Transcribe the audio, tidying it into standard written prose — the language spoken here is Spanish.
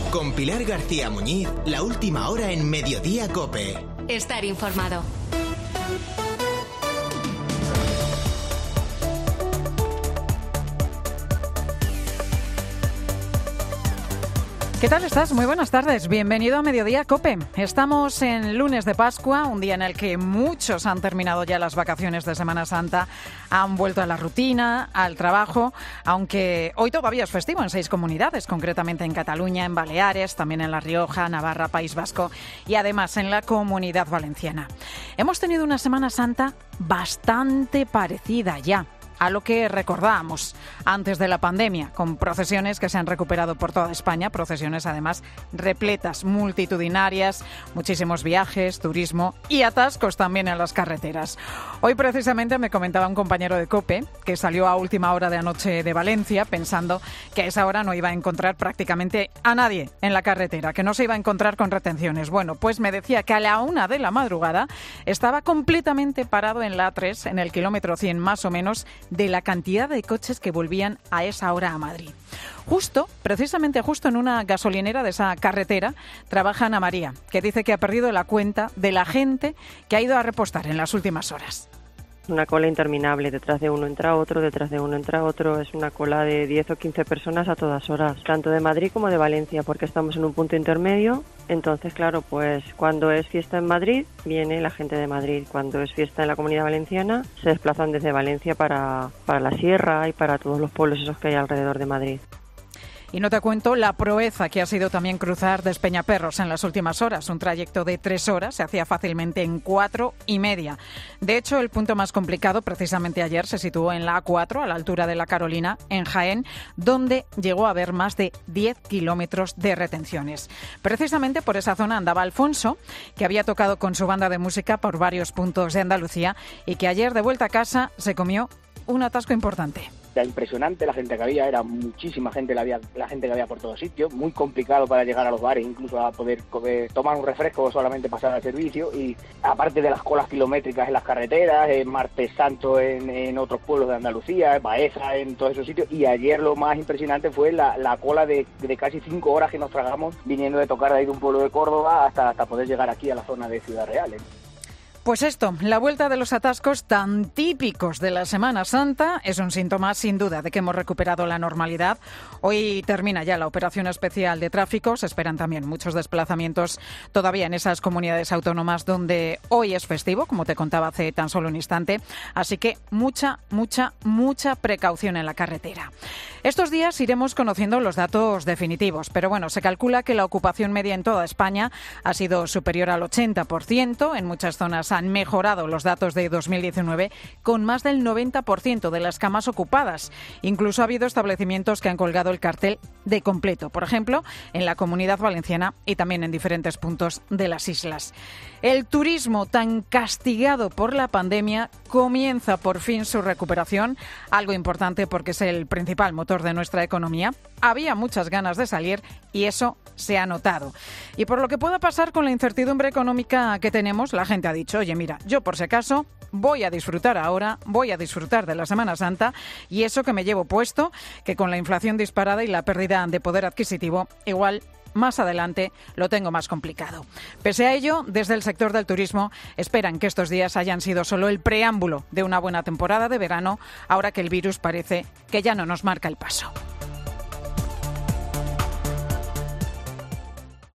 Con Pilar García Muñiz, la última hora en Mediodía COPE. Estar informado. ¿Qué tal estás? Muy buenas tardes. Bienvenido a Mediodía COPE. Estamos en lunes de Pascua, un día en el que muchos han terminado ya las vacaciones de Semana Santa, han vuelto a la rutina, al trabajo, aunque hoy todavía es festivo en 6 comunidades, concretamente en Cataluña, en Baleares, también en La Rioja, Navarra, País Vasco y además en la Comunidad Valenciana. Hemos tenido una Semana Santa bastante parecida ya a lo que recordábamos antes de la pandemia, con procesiones que se han recuperado por toda España, procesiones además repletas, multitudinarias, muchísimos viajes, turismo y atascos también en las carreteras. Hoy precisamente me comentaba un compañero de COPE que salió a última hora de anoche de Valencia pensando que a esa hora no iba a encontrar prácticamente a nadie en la carretera, que no se iba a encontrar con retenciones. Bueno, pues me decía que a la 1 de la madrugada estaba completamente parado en la A3, en el kilómetro 100 más o menos, de la cantidad de coches que volvían a esa hora a Madrid. Precisamente justo en una gasolinera de esa carretera, trabaja Ana María, que dice que ha perdido la cuenta de la gente que ha ido a repostar en las últimas horas. Una cola interminable, detrás de uno entra otro, detrás de uno entra otro, es una cola de 10 o 15 personas a todas horas, tanto de Madrid como de Valencia, porque estamos en un punto intermedio. Entonces, claro, pues cuando es fiesta en Madrid, viene la gente de Madrid. Cuando es fiesta en la Comunidad Valenciana, se desplazan desde Valencia para la Sierra y para todos los pueblos esos que hay alrededor de Madrid. Y no te cuento la proeza que ha sido también cruzar Despeñaperros en las últimas horas. Un trayecto de 3 horas se hacía fácilmente en 4,5. De hecho, el punto más complicado precisamente ayer se situó en la A4, a la altura de la Carolina, en Jaén, donde llegó a haber más de 10 kilómetros de retenciones. Precisamente por esa zona andaba Alfonso, que había tocado con su banda de música por varios puntos de Andalucía y que ayer de vuelta a casa se comió un atasco importante. Era impresionante la gente que había, era muchísima gente la gente que había por todos sitios, muy complicado para llegar a los bares, incluso a poder tomar un refresco o solamente pasar al servicio, y aparte de las colas kilométricas en las carreteras, Martes Santo en otros pueblos de Andalucía, Baeza, en todos esos sitios, y ayer lo más impresionante fue la cola de casi 5 horas que nos tragamos viniendo de tocar de ahí de un pueblo de Córdoba hasta poder llegar aquí a la zona de Ciudad Real. Pues esto, la vuelta de los atascos tan típicos de la Semana Santa es un síntoma sin duda de que hemos recuperado la normalidad. Hoy termina ya la operación especial de tráfico, se esperan también muchos desplazamientos todavía en esas comunidades autónomas donde hoy es festivo, como te contaba hace tan solo un instante, así que mucha precaución en la carretera. Estos días iremos conociendo los datos definitivos, pero bueno, se calcula que la ocupación media en toda España ha sido superior al 80%, en muchas zonas han mejorado los datos de 2019 con más del 90% de las camas ocupadas. Incluso ha habido establecimientos que han colgado el cartel de completo, por ejemplo, en la Comunidad Valenciana y también en diferentes puntos de las islas. El turismo, tan castigado por la pandemia, comienza por fin su recuperación, algo importante porque es el principal motor de nuestra economía. Había muchas ganas de salir y eso se ha notado. Y por lo que pueda pasar con la incertidumbre económica que tenemos, la gente ha dicho, oye, mira, yo por si acaso voy a disfrutar ahora, voy a disfrutar de la Semana Santa y eso que me llevo puesto, que con la inflación disparada y la pérdida de poder adquisitivo, igual más adelante lo tengo más complicado. Pese a ello, desde el sector del turismo esperan que estos días hayan sido solo el preámbulo de una buena temporada de verano, ahora que el virus parece que ya no nos marca el paso.